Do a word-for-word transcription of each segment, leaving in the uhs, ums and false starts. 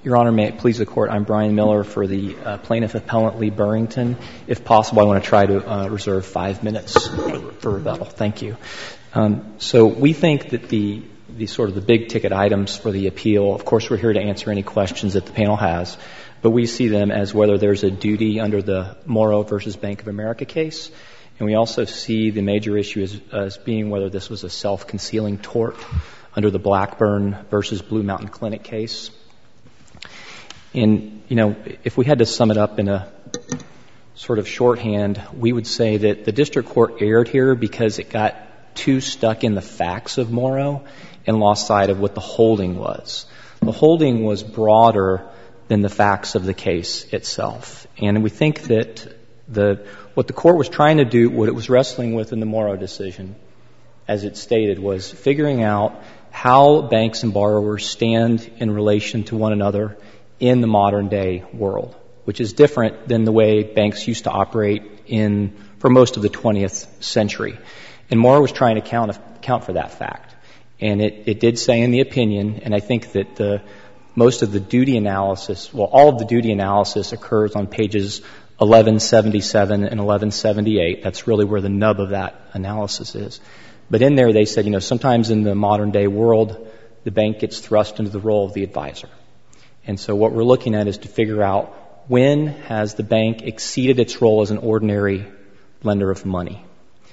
Your Honor, may it please the Court, I'm Brian Miller for the uh, plaintiff appellant Lee Burrington. If possible, I want to try to uh, reserve five minutes for, for rebuttal. Thank you. Um, so we think that the, the sort of the big ticket items for the appeal, of course we're here to answer any questions that the panel has, but we see them as whether there's a duty under the Morrow versus Bank of America case, and we also see the major issue as, as being whether this was a self-concealing tort under the Blackburn versus Blue Mountain Clinic case. And, you know, if we had to sum it up in a sort of shorthand, we would say that the district court erred here because it got too stuck in the facts of Morrow and lost sight of what the holding was. The holding was broader than the facts of the case itself. And we think that the what the court was trying to do, what it was wrestling with in the Morrow decision, as it stated, was figuring out how banks and borrowers stand in relation to one another in the modern day world, which is different than the way banks used to operate in for most of the twentieth century. And Morrow was trying to count, account for that fact. And it, it did say in the opinion, and I think that the most of the duty analysis, well, all of the duty analysis occurs on pages eleven seventy-seven and eleven seventy-eight. That's really where the nub of that analysis is. But in there they said, you know, sometimes in the modern day world, the bank gets thrust into the role of the advisor. And so what we're looking at is to figure out when has the bank exceeded its role as an ordinary lender of money.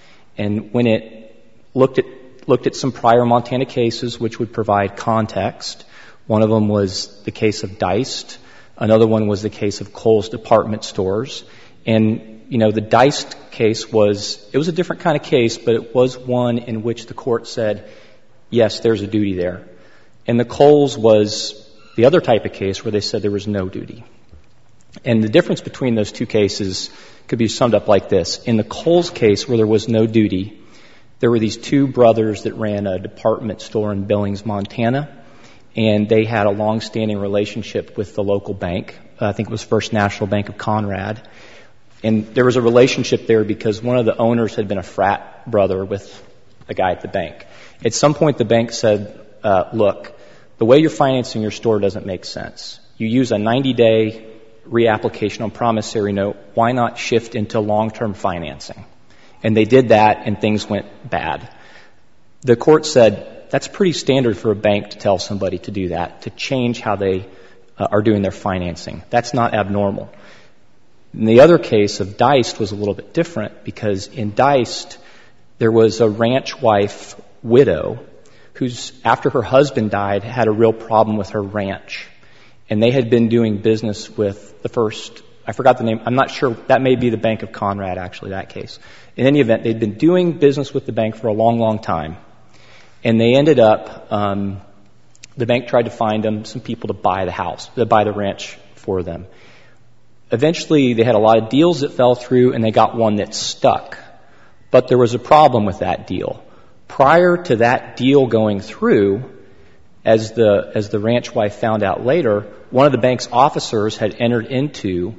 And when it looked at looked at some prior Montana cases which would provide context, one of them was the case of Deist, another one was the case of Kohl's Department Stores. And, you know, the Deist case was, it was a different kind of case, but it was one in which the court said, yes, there's a duty there. And the Kohl's was the other type of case where they said there was no duty. And the difference between those two cases could be summed up like this. In the Kohl's case where there was no duty, there were these two brothers that ran a department store in Billings, Montana, and they had a long-standing relationship with the local bank. Uh, I think it was First National Bank of Conrad. And there was a relationship there because one of the owners had been a frat brother with a guy at the bank. At some point the bank said, uh, look, the way you're financing your store doesn't make sense. You use a ninety-day reapplication on promissory note. Why not shift into long-term financing? And they did that, and things went bad. The court said that's pretty standard for a bank to tell somebody to do that, to change how they uh, are doing their financing. That's not abnormal. In the other case of Deist was a little bit different because in Deist there was a ranch wife widow who's, after her husband died, had a real problem with her ranch. And they had been doing business with the first, I forgot the name, I'm not sure, that may be the Bank of Conrad, actually, that case. In any event, they'd been doing business with the bank for a long, long time. And they ended up, um, the bank tried to find them some people to buy the house, to buy the ranch for them. Eventually, they had a lot of deals that fell through, and they got one that stuck. But there was a problem with that deal. Prior to that deal going through, as the as the ranch wife found out later, one of the bank's officers had entered into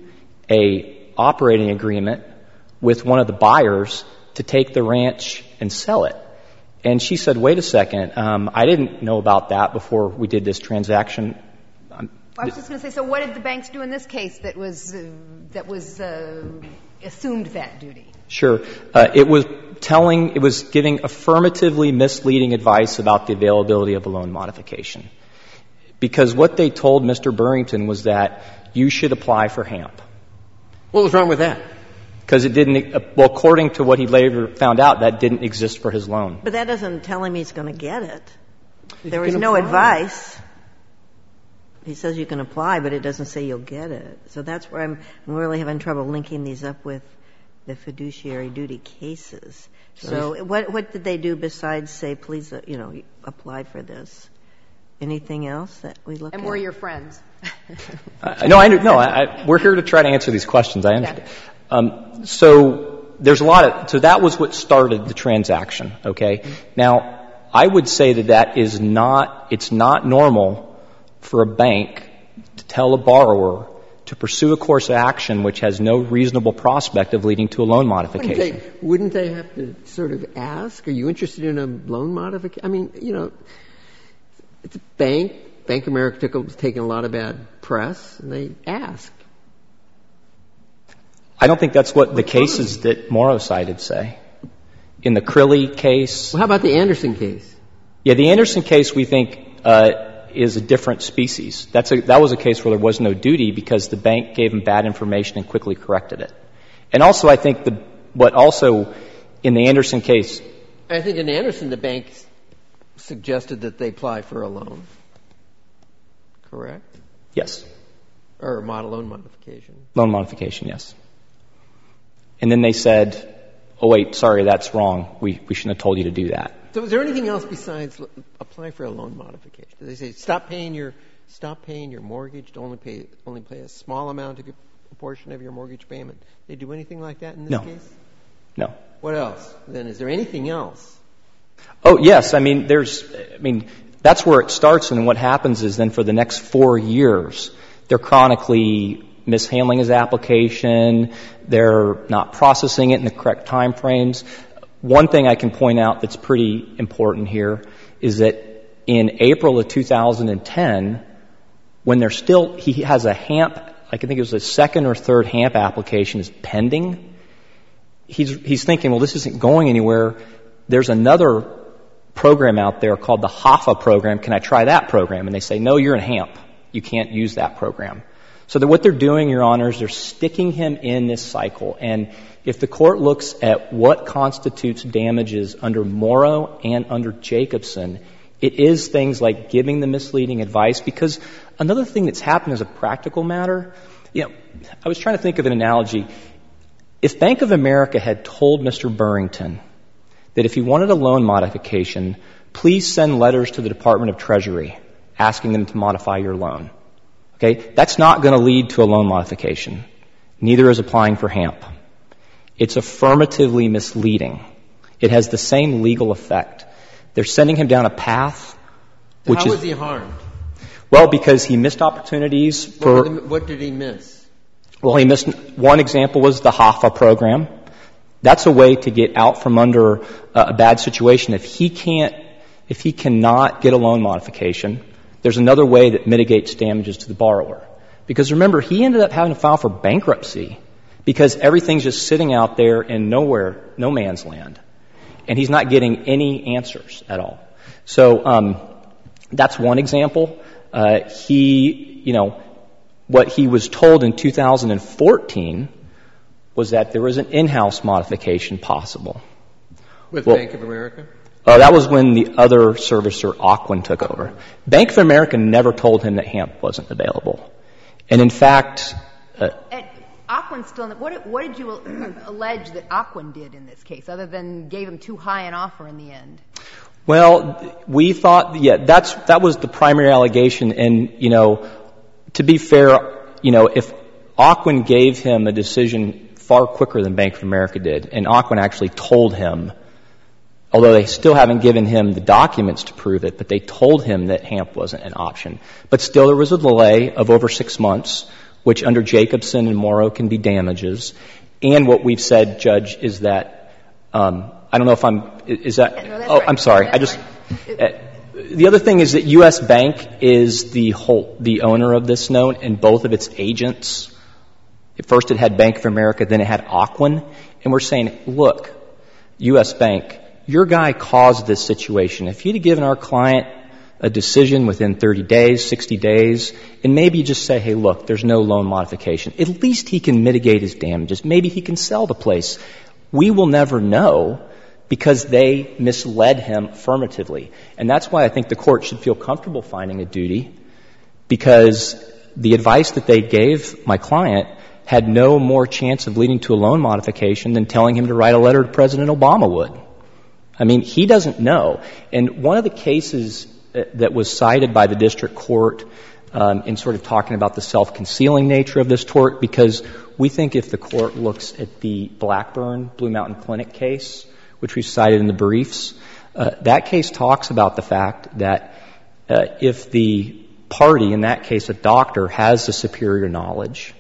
a operating agreement with one of the buyers to take the ranch and sell it. And she said, wait a second, um, I didn't know about that before we did this transaction. Um, I was just going to say, so what did the banks do in this case that was uh, that was uh, assumed that duty? Sure. Uh, it was telling, it was giving affirmatively misleading advice about the availability of a loan modification. Because what they told Mister Burrington was that you should apply for HAMP. What was wrong with that? Because it didn't, well, according to what he later found out, that didn't exist for his loan. But that doesn't tell him he's going to get it. If there was no apply. advice. He says you can apply, but it doesn't say you'll get it. So that's where I'm, I'm really having trouble linking these up with the fiduciary duty cases. So what what did they do besides say, please, uh, you know, apply for this? Anything else that we look and at? we're your friends. uh, no, I, no I, I, we're here to try to answer these questions. I understand. Yeah. Um, so there's a lot of, so that was what started the transaction, okay? Mm-hmm. Now, I would say that that is not, it's not normal for a bank to tell a borrower to pursue a course of action which has no reasonable prospect of leading to a loan modification. Wouldn't they, wouldn't they have to sort of ask, are you interested in a loan modification? I mean, you know, it's a bank. Bank of America took, was taking a lot of bad press, and they asked. I don't think that's what the cases that Morrow cited say. In the Crilly case. Well, how about the Anderson case? Yeah, the Anderson case we think uh, is a different species. That's a, that was a case where there was no duty because the bank gave them bad information and quickly corrected it. And also, I think the what also in the Anderson case. I think in Anderson, the bank suggested that they apply for a loan. Correct? Yes. Or a model loan modification. Loan modification, yes. And then they said, oh, wait, sorry, that's wrong. We, we shouldn't have told you to do that. So is there anything else besides apply for a loan modification? Do they say stop paying your stop paying your mortgage to only pay only pay a small amount of your a portion of your mortgage payment? They do anything like that in this no. case? No. What else? Then is there anything else? Oh, yes. I mean, there's, I mean, that's where it starts, and what happens is then for the next four years, they're chronically mishandling his application, they're not processing it in the correct time frames. One thing I can point out that's pretty important here is that in April of two thousand ten, when they're still, he has a HAMP, I think it was a second or third HAMP application is pending. He's, he's thinking, well, this isn't going anywhere. There's another program out there called the HAFA program. Can I try that program? And they say, no, you're in HAMP. You can't use that program. So that what they're doing, Your Honors, they're sticking him in this cycle. And if the court looks at what constitutes damages under Morrow and under Jacobson, it is things like giving the misleading advice. Because another thing that's happened as a practical matter, you know, I was trying to think of an analogy. If Bank of America had told Mister Burrington that if he wanted a loan modification, please send letters to the Department of Treasury asking them to modify your loan. Okay? That's not going to lead to a loan modification. Neither is applying for HAMP. It's affirmatively misleading. It has the same legal effect. They're sending him down a path which How is... was he harmed? Well, because he missed opportunities for... What, what did he miss? Well, he missed... One example was the HAFA program. That's a way to get out from under a bad situation. If he can't, if he cannot get a loan modification, there's another way that mitigates damages to the borrower. Because remember, he ended up having to file for bankruptcy because everything's just sitting out there in nowhere, no man's land. And he's not getting any answers at all. So um, that's one example. Uh, he, you know, what he was told in two thousand fourteen was that there was an in-house modification possible. With well, Bank of America? Uh, that was when the other servicer, Ocwen, took over. Bank of America never told him that HAMP wasn't available. And in fact... Uh, and Ocwen still... What, what did you allege that Ocwen did in this case, other than gave him too high an offer in the end? Well, we thought... Yeah, that's that was the primary allegation. And, you know, to be fair, you know, if Ocwen gave him a decision far quicker than Bank of America did, and Ocwen actually told him, although they still haven't given him the documents to prove it, but they told him that HAMP wasn't an option. But still there was a delay of over six months, which under Jacobson and Morrow can be damages. And what we've said, Judge, is that, um, I don't know if I'm, is that, yeah, no, oh, right. I'm sorry. That's I just, right. uh, the other thing is that U S. Bank is the whole, the owner of this note, and both of its agents. At first it had Bank of America, then it had Ocwen. And we're saying, look, U S. Bank, your guy caused this situation. If you'd have given our client a decision within thirty days, sixty days, and maybe you just say, hey, look, there's no loan modification, at least he can mitigate his damages. Maybe he can sell the place. We will never know because they misled him affirmatively. And that's why I think the court should feel comfortable finding a duty, because the advice that they gave my client had no more chance of leading to a loan modification than telling him to write a letter to President Obama would. I mean, he doesn't know. And one of the cases that was cited by the district court um, in sort of talking about the self-concealing nature of this tort, because we think if the court looks at the Blackburn Blue Mountain Clinic case, which we cited in the briefs, uh, that case talks about the fact that uh, if the party, in that case a doctor, has the superior knowledge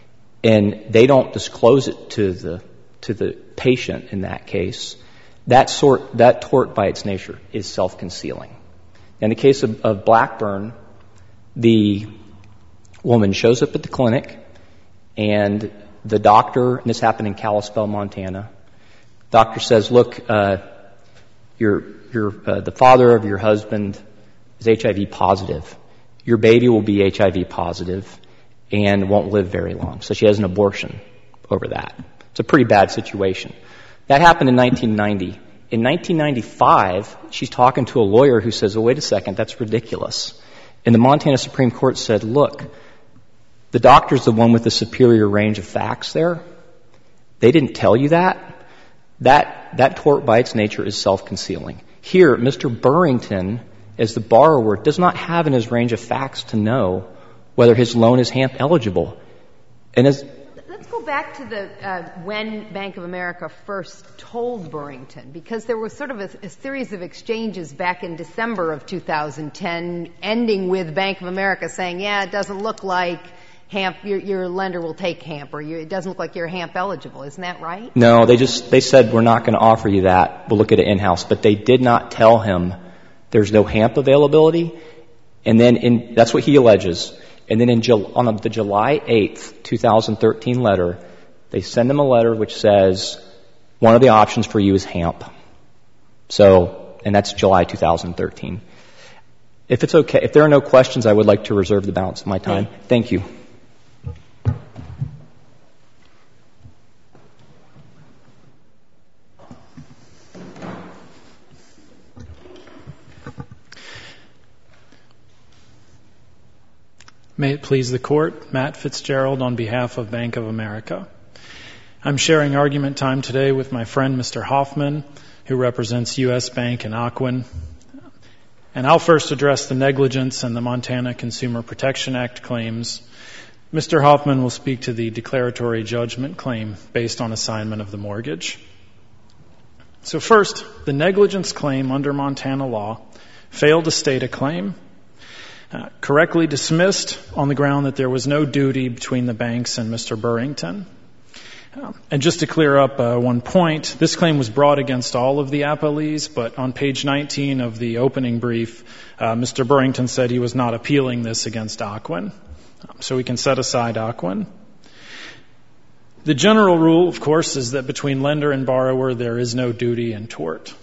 and they don't disclose it to the to the patient in that case, that sort that tort by its nature is self-concealing. In the case of, of Blackburn, The woman shows up at the clinic, and the doctor, and this happened in Kalispell, Montana, doctor says, look, uh, your, your, uh, the father of your husband is H I V positive. Your baby will be H I V positive and won't live very long. So she has an abortion over that. It's a pretty bad situation. That happened in nineteen ninety. In nineteen ninety-five, she's talking to a lawyer who says, oh, wait a second, that's ridiculous. And the Montana Supreme Court said, look, the doctor's the one with the superior range of facts there. They didn't tell you that. That, that tort by its nature is self-concealing. Here, Mister Burrington, as the borrower, does not have in his range of facts to know whether his loan is HAMP eligible. And as Let's go back to the uh, when Bank of America first told Burrington, because there was sort of a, a series of exchanges back in December of two thousand ten, ending with Bank of America saying, yeah, it doesn't look like HAMP, your, your lender will take HAMP, or you, it doesn't look like you're HAMP eligible. Isn't that right? No, they just, they said, we're not going to offer you that. We'll look at it in-house. But they did not tell him there's no HAMP availability. And then in, that's what he alleges. And then in on the July eighth, twenty thirteen letter, they send him a letter which says, one of the options for you is HAMP. So, and that's July two thousand thirteen. If it's okay, if there are no questions, I would like to reserve the balance of my time. Thank you. May it please the Court, Matt Fitzgerald on behalf of Bank of America. I'm sharing argument time today with my friend Mister Hoffman, who represents U S Bank and Ocwen. And I'll first address the negligence and the Montana Consumer Protection Act claims. Mister Hoffman will speak to the declaratory judgment claim based on assignment of the mortgage. So first, the negligence claim under Montana law failed to state a claim, Uh, correctly dismissed on the ground that there was no duty between the banks and Mister Burrington. Um, and just to clear up uh, one point, this claim was brought against all of the appellees, but on page nineteen of the opening brief, uh, Mister Burrington said he was not appealing this against Ocwen. Um, so we can set aside Ocwen. The general rule, of course, is that between lender and borrower there is no duty in tort.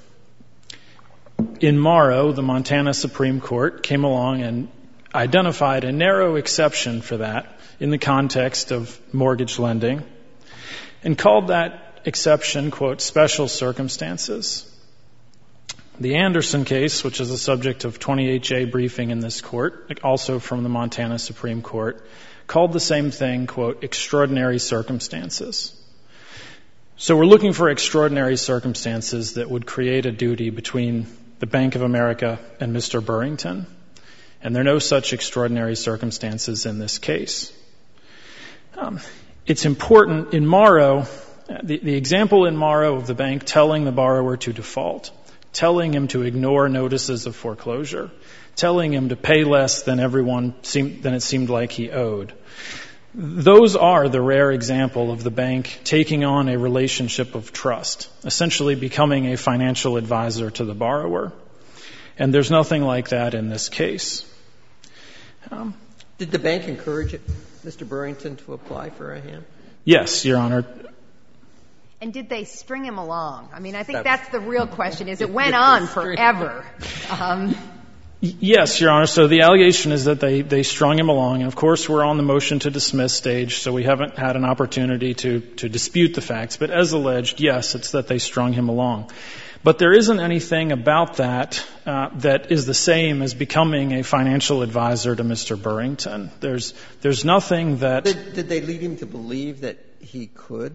In Morrow, the Montana Supreme Court came along and identified a narrow exception for that in the context of mortgage lending and called that exception, quote, special circumstances. The Anderson case, which is the subject of twenty-eight J briefing in this court, also from the Montana Supreme Court, called the same thing, quote, extraordinary circumstances. So we're looking for extraordinary circumstances that would create a duty between the Bank of America and Mister Burrington. And there are no such extraordinary circumstances in this case. Um, it's important in Morrow, the, the example in Morrow of the bank telling the borrower to default, telling him to ignore notices of foreclosure, telling him to pay less than everyone seemed, than it seemed like he owed. Those are the rare example of the bank taking on a relationship of trust, essentially becoming a financial advisor to the borrower. And there's nothing like that in this case. Um, Did the bank encourage Mister Burrington to apply for a HAMP? Yes, Your Honor. And did they string him along? I mean, I think that's the real question, is it went on forever. Um, Yes, Your Honor. So the allegation is that they, they strung him along. And, of course, we're on the motion to dismiss stage, so we haven't had an opportunity to, to dispute the facts. But as alleged, yes, it's that they strung him along. But there isn't anything about that uh, that is the same as becoming a financial advisor to Mister Burrington. There's, there's nothing that... Did, did they lead him to believe that he could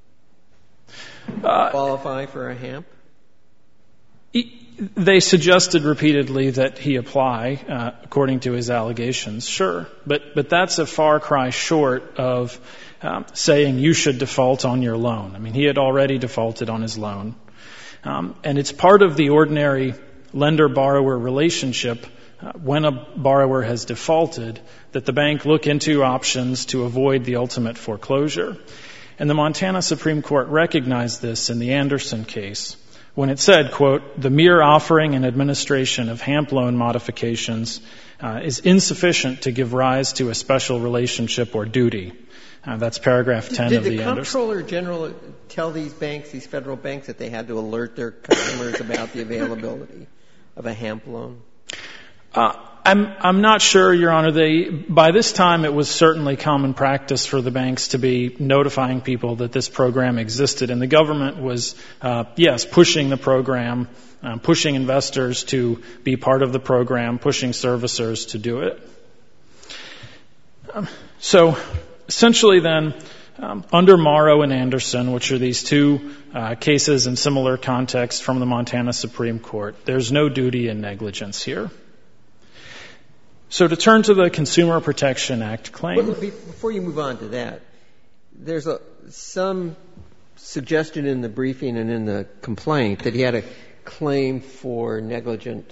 uh, qualify for a HAMP? He, They suggested repeatedly that he apply, uh, according to his allegations. Sure, but but that's a far cry short of um, saying you should default on your loan. I mean, he had already defaulted on his loan, um, and it's part of the ordinary lender-borrower relationship uh, when a borrower has defaulted that the bank look into options to avoid the ultimate foreclosure. And the Montana Supreme Court recognized this in the Anderson case, when it said, quote, the mere offering and administration of HAMP loan modifications uh, is insufficient to give rise to a special relationship or duty. Uh, that's paragraph ten Did of the Did the Anderson. Comptroller General tell these banks, these federal banks, that they had to alert their customers about the availability of a HAMP loan? Uh, I'm, I'm not sure, Your Honor. They, by this time, it was certainly common practice for the banks to be notifying people that this program existed, and the government was, uh, yes, pushing the program, um, pushing investors to be part of the program, pushing servicers to do it. Um, so, essentially then, um, under Morrow and Anderson, which are these two uh, cases in similar context from the Montana Supreme Court, there's no duty and negligence here. So to turn to the Consumer Protection Act claim. Well, before you move on to that, there's a, some suggestion in the briefing and in the complaint that he had a claim for negligent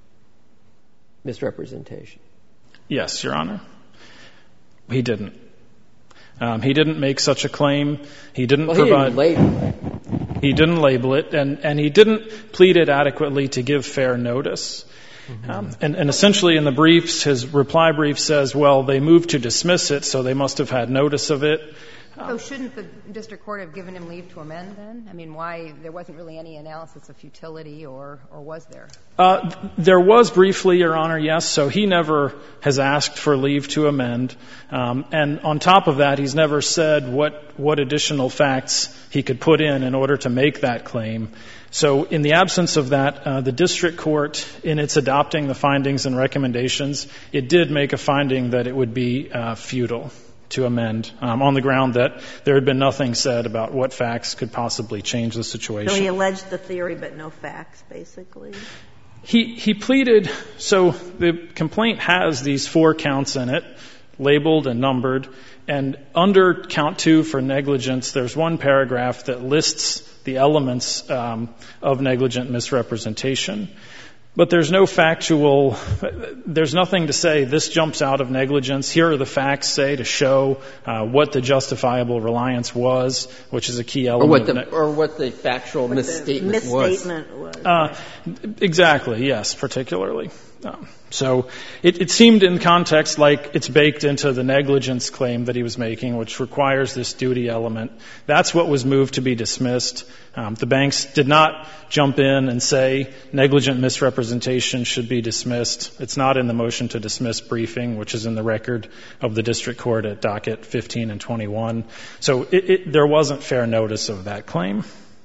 misrepresentation. Yes, Your Honor. He didn't. Um, he didn't make such a claim. He didn't well, provide. He didn't label it. He didn't label it, and, and he didn't plead it adequately to give fair notice. Mm-hmm. Um, and, and essentially in the briefs, his reply brief says, well, they moved to dismiss it, so they must have had notice of it. So shouldn't the district court have given him leave to amend then? I mean, why, there wasn't really any analysis of futility, or, or was there? Uh, there was briefly, Your Honor, yes. So he never has asked for leave to amend. Um, and on top of that, he's never said what, what additional facts he could put in in order to make that claim. So in the absence of that, uh, the district court, in its adopting the findings and recommendations, it did make a finding that it would be uh, futile to amend, um, on the ground that there had been nothing said about what facts could possibly change the situation. So he alleged the theory but no facts, basically? He, he pleaded, so the complaint has these four counts in it, labeled and numbered, and under count two for negligence, there's one paragraph that lists the elements um, of negligent misrepresentation. But there's no factual, there's nothing to say this jumps out of negligence. Here are the facts, say, to show uh, what the justifiable reliance was, which is a key element. Or what the, ne- or what the factual What misstatement, the was. misstatement was. Uh, exactly, yes, particularly. Um, so it, it seemed in context like it's baked into the negligence claim that he was making, which requires this duty element. That's what was moved to be dismissed. Um, the banks did not jump in and say negligent misrepresentation should be dismissed. It's not in the motion to dismiss briefing, which is in the record of the district court at docket fifteen and twenty-one. So it, it, there wasn't fair notice of that claim.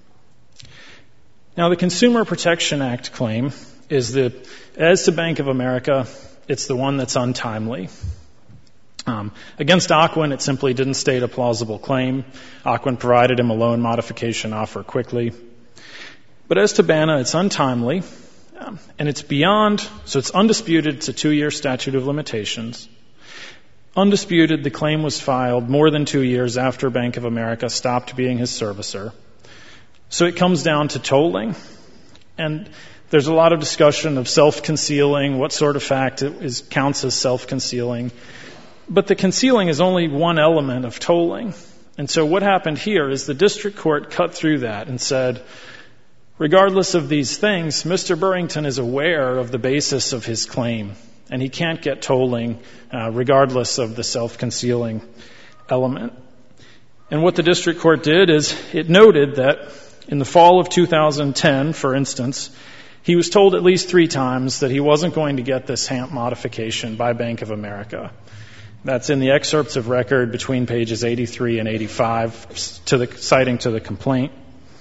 Now, the Consumer Protection Act claim is the, as to Bank of America, it's the one that's untimely. Um, against Ocwen, it simply didn't state a plausible claim. Ocwen provided him a loan modification offer quickly. But as to BANA, it's untimely, um, and it's beyond, so it's undisputed, it's a two-year statute of limitations. Undisputed, the claim was filed more than two years after Bank of America stopped being his servicer. So it comes down to tolling, and there's a lot of discussion of self-concealing, what sort of fact is, counts as self-concealing. But the concealing is only one element of tolling. And so what happened here is the district court cut through that and said, regardless of these things, Mister Burrington is aware of the basis of his claim, and he can't get tolling uh, regardless of the self-concealing element. And what the district court did is it noted that in the fall of two thousand ten, for instance, he was told at least three times that he wasn't going to get this HAMP modification by Bank of America. That's in the excerpts of record between pages eighty-three and eighty-five, to the, citing to the complaint.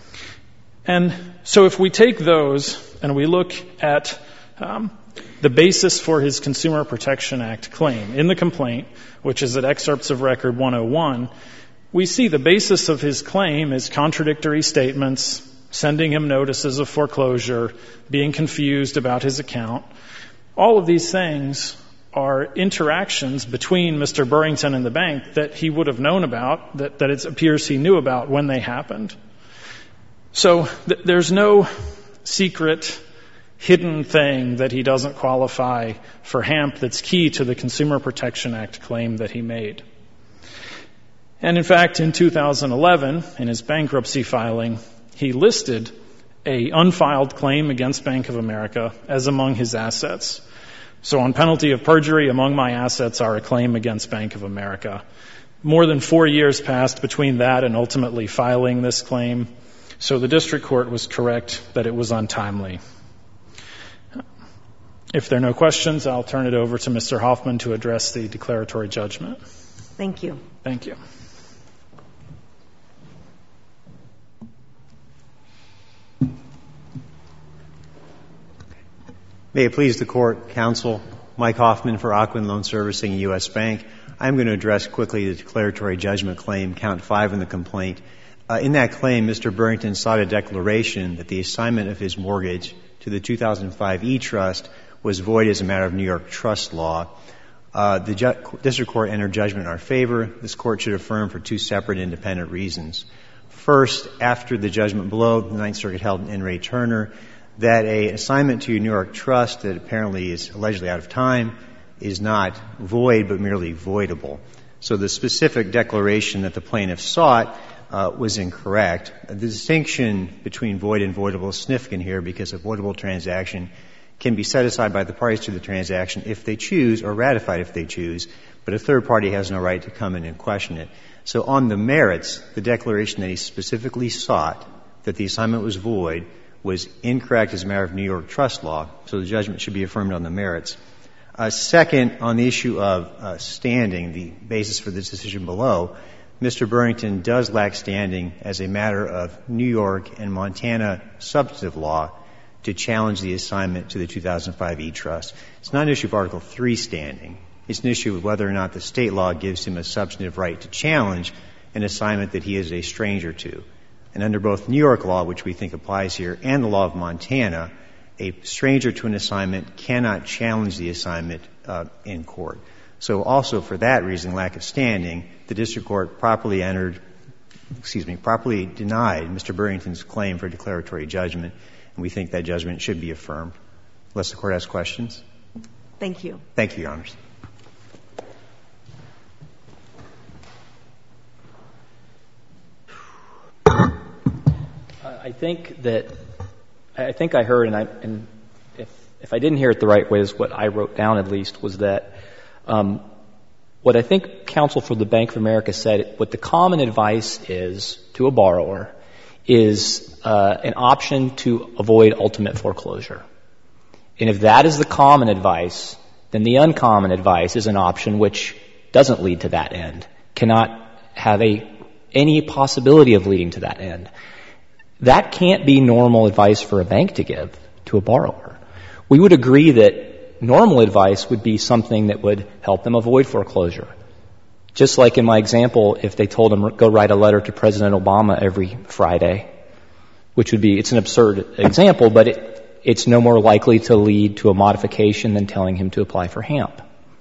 And so if we take those and we look at um, the basis for his Consumer Protection Act claim in the complaint, which is at excerpts of record one oh one, we see the basis of his claim is contradictory statements, sending him notices of foreclosure, being confused about his account. All of these things are interactions between Mister Burrington and the bank that he would have known about, that, that it appears he knew about when they happened. So th- there's no secret, hidden thing that he doesn't qualify for HAMP that's key to the Consumer Protection Act claim that he made. And in fact, in two thousand eleven, in his bankruptcy filing, he listed a unfiled claim against Bank of America as among his assets. So on penalty of perjury, among my assets are a claim against Bank of America. More than four years passed between that and ultimately filing this claim, so the district court was correct that it was untimely. If there are no questions, I'll turn it over to Mister Hoffman to address the declaratory judgment. Thank you. Thank you. May it please the Court, Counsel, Mike Hoffman for Ocwen Loan Servicing, U S Bank. I'm going to address quickly the declaratory judgment claim, count five in the complaint. Uh, in that claim, Mister Burrington sought a declaration that the assignment of his mortgage to the two thousand five E-Trust was void as a matter of New York trust law. Uh, the ju- district court entered judgment in our favor. This court should affirm for two separate independent reasons. First, after the judgment below, the Ninth Circuit held in N. Ray Turner that a assignment to a New York trust that apparently is allegedly out of time is not void but merely voidable. So the specific declaration that the plaintiff sought uh, was incorrect. The distinction between void and voidable is significant here because a voidable transaction can be set aside by the parties to the transaction if they choose or ratified if they choose, but a third party has no right to come in and question it. So on the merits, the declaration that he specifically sought that the assignment was void was incorrect as a matter of New York trust law, so the judgment should be affirmed on the merits. Uh, second, on the issue of uh, standing, the basis for this decision below, Mister Burrington does lack standing as a matter of New York and Montana substantive law to challenge the assignment to the two thousand five E-Trust. It's not an issue of Article three standing. It's an issue of whether or not the state law gives him a substantive right to challenge an assignment that he is a stranger to. And under both New York law, which we think applies here, and the law of Montana, a stranger to an assignment cannot challenge the assignment uh, in court. So also for that reason, lack of standing, the district court properly entered, excuse me, properly denied Mister Burrington's claim for declaratory judgment, and we think that judgment should be affirmed. Unless the Court has questions. Thank you. Thank you, Your Honors. I think that I think I heard, and, I, and if if I didn't hear it the right way, is what I wrote down at least was that um, what I think counsel for the Bank of America said. What the common advice is to a borrower is uh, an option to avoid ultimate foreclosure, and if that is the common advice, then the uncommon advice is an option which doesn't lead to that end, cannot have a any possibility of leading to that end. That can't be normal advice for a bank to give to a borrower. We would agree that normal advice would be something that would help them avoid foreclosure. Just like in my example, if they told them go write a letter to President Obama every Friday, which would be, it's an absurd example, but it, it's no more likely to lead to a modification than telling him to apply for HAMP.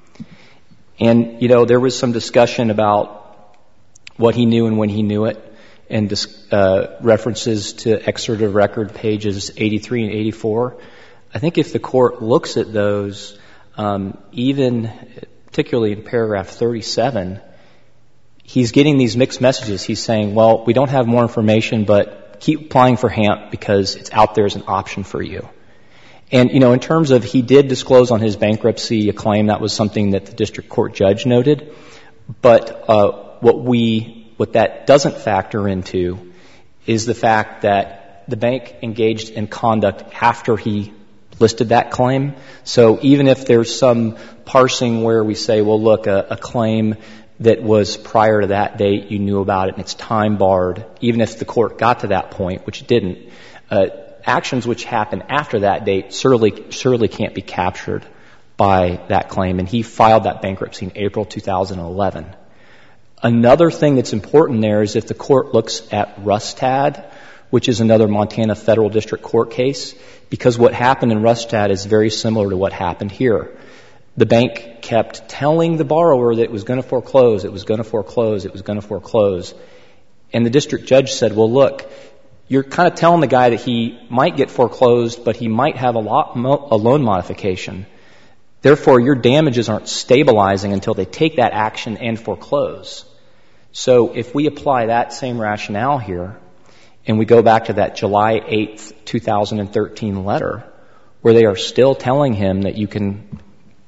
And, you know, there was some discussion about what he knew and when he knew it, and uh, references to excerpt of record pages eighty-three and eighty-four. I think if the court looks at those, um, even particularly in paragraph thirty-seven, he's getting these mixed messages. He's saying, well, we don't have more information, but keep applying for HAMP because it's out there as an option for you. And, you know, in terms of he did disclose on his bankruptcy a claim, that was something that the district court judge noted. But uh, what we What that doesn't factor into is the fact that the bank engaged in conduct after he listed that claim. So even if there's some parsing where we say, well, look, a, a claim that was prior to that date, you knew about it and it's time barred, even if the court got to that point, which it didn't, uh, actions which happen after that date surely, surely can't be captured by that claim. And he filed that bankruptcy in April two thousand eleven. Another thing that's important there is if the court looks at Rustad, which is another Montana Federal District Court case, because what happened in Rustad is very similar to what happened here. The bank kept telling the borrower that it was going to foreclose, it was going to foreclose, it was going to foreclose. And the district judge said, well, look, you're kind of telling the guy that he might get foreclosed, but he might have a, lot, a loan modification. Therefore, your damages aren't stabilizing until they take that action and foreclose. So if we apply that same rationale here, and we go back to that July eighth, two thousand thirteen letter, where they are still telling him that you can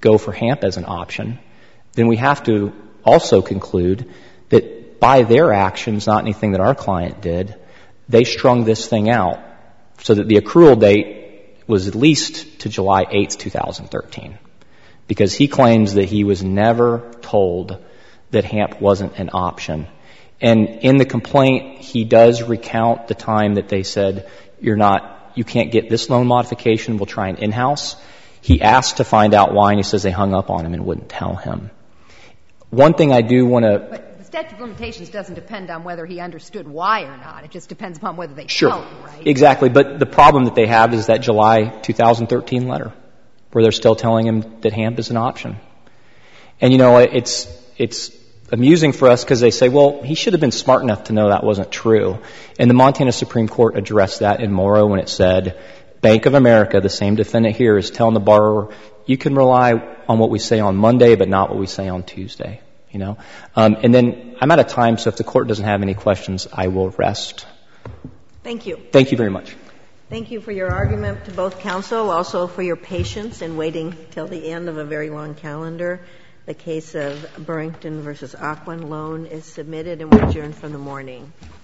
go for HAMP as an option, then we have to also conclude that by their actions, not anything that our client did, they strung this thing out so that the accrual date was at least to July eighth, twenty thirteen, because he claims that he was never told that HAMP wasn't an option. And in the complaint, he does recount the time that they said, you're not, you can't get this loan modification, we'll try an in-house. He asked to find out why, and he says they hung up on him and wouldn't tell him. One thing I do want to... But the statute of limitations doesn't depend on whether he understood why or not. It just depends upon whether they sure. tell him, right? Exactly. But the problem that they have is that July twenty thirteen letter, where they're still telling him that HAMP is an option. And, you know, it's it's amusing for us because they say, well, he should have been smart enough to know that wasn't true. And the Montana Supreme Court addressed that in Morrow when it said, Bank of America, the same defendant here, is telling the borrower, you can rely on what we say on Monday, but not what we say on Tuesday. You know, um, and then I'm out of time, so if the court doesn't have any questions, I will rest. Thank you. Thank you very much. Thank you for your argument to both counsel, also for your patience in waiting till the end of a very long calendar. The case of Burrington versus Ocwen loan is submitted and we adjourn from the morning.